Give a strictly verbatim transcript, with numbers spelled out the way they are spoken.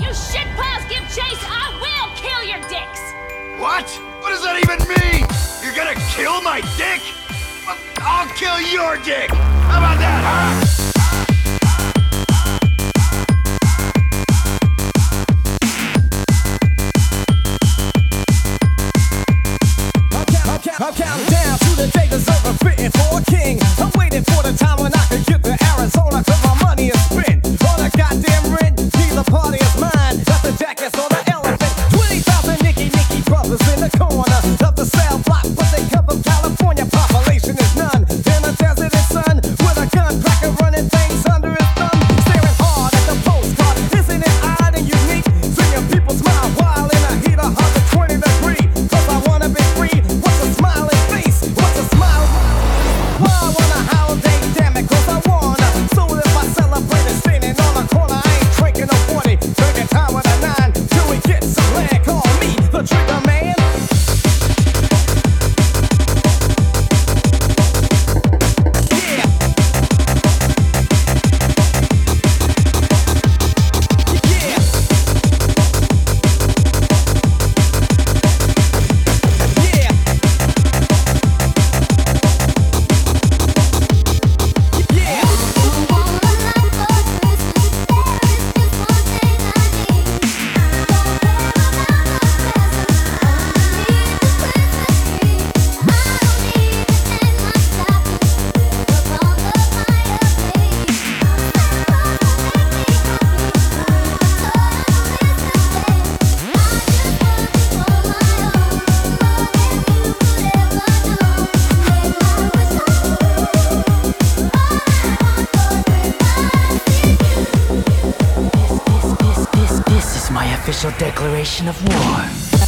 you shitpiles give chase, I will kill your dicks! What? What does that even mean? You're gonna kill my dick? Well, I'll kill your dick! How about that, huh? I'm counting down to the day deserving fitting for a king. I'm waiting for the time when I can get to Arizona, cause my money is spent on a goddamn rent. Neither party is mine, that's the jackass or the elephant. twenty thousand Nicky Nicky brothers in the corner of the cell block, but they come from California, population is none. In a desert is sun, with a gun cracker running things under his thumb. Staring hard at the postcard, isn't it odd and unique? Seeing people smile while in a heat of one hundred twenty degree. Cause I wanna be free. What's a smiling face? What's a smile? Why I wanna holiday? Damn it, cause I wanna. So if I celebrate and standing on the corner, I ain't drinking no forty. Drinking time with a nine till we get some land. Call me the trigger man. Yeah. Yeah. Yeah. This is my official declaration of war.